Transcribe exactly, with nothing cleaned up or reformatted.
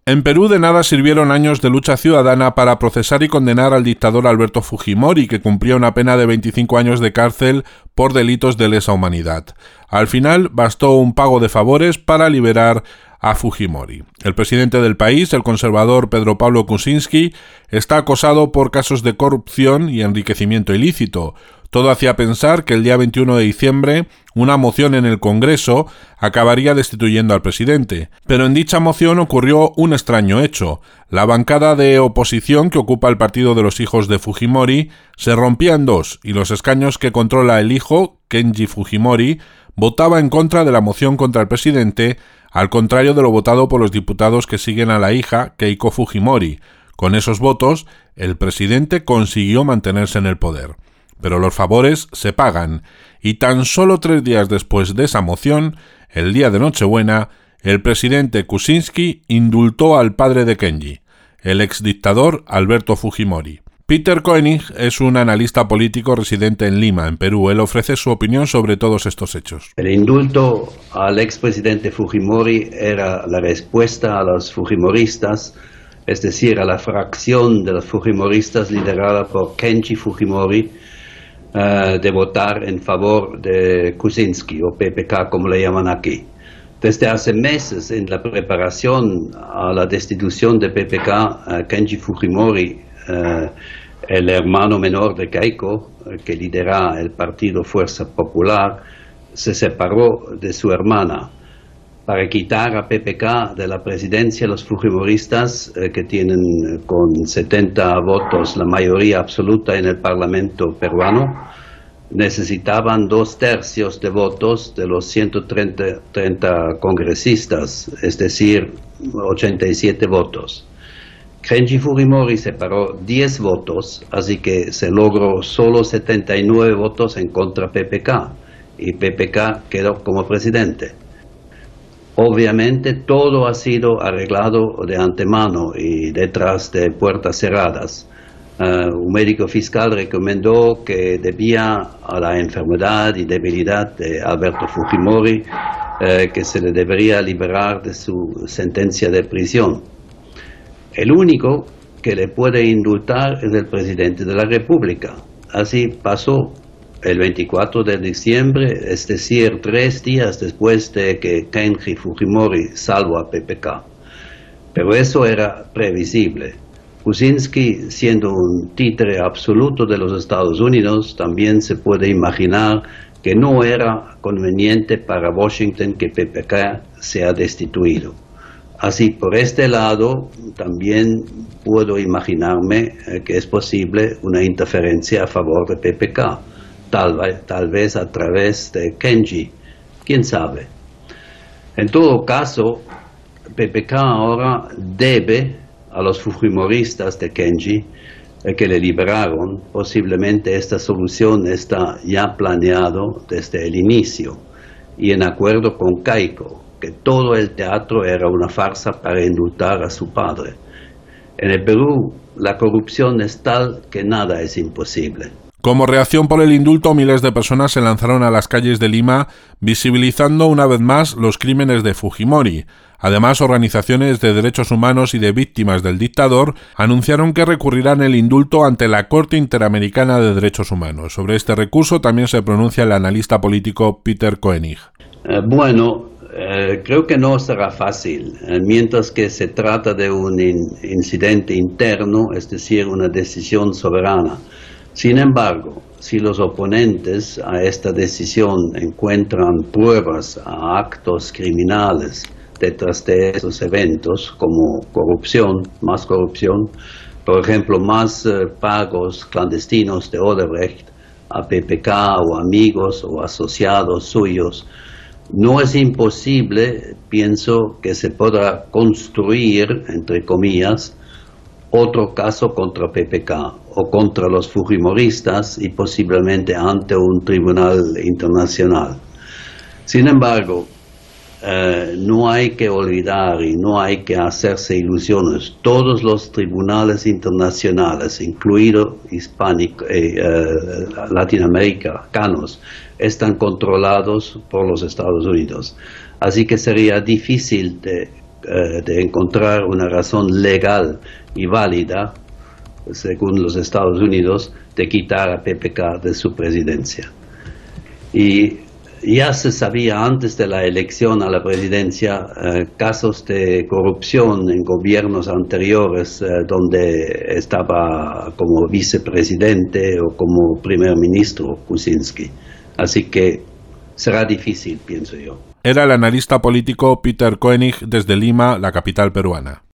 En Perú de nada sirvieron años de lucha ciudadana para procesar y condenar al dictador Alberto Fujimori, que cumplía una pena de veinticinco años de cárcel por delitos de lesa humanidad. Al final bastó un pago de favores para liberar a Fujimori. El presidente del país, el conservador Pedro Pablo Kuczynski, está acosado por casos de corrupción y enriquecimiento ilícito. Todo hacía pensar que el día veintiuno de diciembre una moción en el Congreso acabaría destituyendo al presidente. Pero en dicha moción ocurrió un extraño hecho. La bancada de oposición que ocupa el partido de los hijos de Fujimori se rompía en dos y los escaños que controla el hijo, Kenji Fujimori, votaba en contra de la moción contra el presidente, al contrario de lo votado por los diputados que siguen a la hija, Keiko Fujimori. Con esos votos, el presidente consiguió mantenerse en el poder. Pero los favores se pagan, y tan solo tres días después de esa moción, el día de Nochebuena, el presidente Kuczynski indultó al padre de Kenji, el exdictador Alberto Fujimori. Peter Koenig es un analista político residente en Lima, en Perú. Él ofrece su opinión sobre todos estos hechos. El indulto al expresidente Fujimori era la respuesta a los fujimoristas, es decir, a la fracción de los fujimoristas liderada por Kenji Fujimori, uh, de votar en favor de Kuczynski, o P P K como le llaman aquí. Desde hace meses, en la preparación a la destitución de P P K, uh, Kenji Fujimori, Uh, el hermano menor de Keiko, uh, que lidera el partido Fuerza Popular, se separó de su hermana para quitar a P P K de la presidencia. Los fujimoristas, uh, que tienen uh, con setenta votos la mayoría absoluta en el Parlamento peruano, necesitaban dos tercios de votos de los ciento treinta congresistas, es decir, ochenta y siete votos. Kenji Fujimori separó diez votos, así que se logró solo setenta y nueve votos en contra de P P K, y P P K quedó como presidente. Obviamente todo ha sido arreglado de antemano y detrás de puertas cerradas. Uh, un médico fiscal recomendó que debía a la enfermedad y debilidad de Alberto Fujimori uh, que se le debería liberar de su sentencia de prisión. El único que le puede indultar es el presidente de la República. Así pasó el veinticuatro de diciembre, es decir, tres días después de que Kenji Fujimori salvó a P P K. Pero eso era previsible. Kuczynski, siendo un títere absoluto de los Estados Unidos, también se puede imaginar que no era conveniente para Washington que P P K sea destituido. Así, por este lado, también puedo imaginarme eh, que es posible una interferencia a favor de P P K, tal, tal vez a través de Kenji, quién sabe. En todo caso, P P K ahora debe a los fujimoristas de Kenji, eh, que le liberaron. Posiblemente esta solución está ya planeado desde el inicio y en acuerdo con Keiko, que todo el teatro era una farsa para indultar a su padre. En el Perú, la corrupción es tal que nada es imposible. Como reacción por el indulto, miles de personas se lanzaron a las calles de Lima, visibilizando una vez más los crímenes de Fujimori. Además, organizaciones de derechos humanos y de víctimas del dictador anunciaron que recurrirán el indulto ante la Corte Interamericana de Derechos Humanos. Sobre este recurso también se pronuncia el analista político Peter Koenig. Eh, bueno, Eh, creo que no será fácil, eh, mientras que se trata de un in incidente interno, es decir, una decisión soberana. Sin embargo, si los oponentes a esta decisión encuentran pruebas a actos criminales detrás de esos eventos, como corrupción, más corrupción, por ejemplo, más eh, pagos clandestinos de Odebrecht a P P K o amigos o asociados suyos, no es imposible, pienso, que se pueda construir, entre comillas, otro caso contra P P K o contra los fujimoristas y posiblemente ante un tribunal internacional. Sin embargo, eh, no hay que olvidar y no hay que hacerse ilusiones. Todos los tribunales internacionales, incluidos hispánicos, eh, eh, latinoamericanos, están controlados por los Estados Unidos. Así que sería difícil de eh, de encontrar una razón legal y válida, según los Estados Unidos, de quitar a P P K de su presidencia. Y ya se sabía antes de la elección a la presidencia eh, casos de corrupción en gobiernos anteriores eh, donde estaba como vicepresidente o como primer ministro Kuczynski. Así que será difícil, pienso yo. Era el analista político Peter Koenig desde Lima, la capital peruana.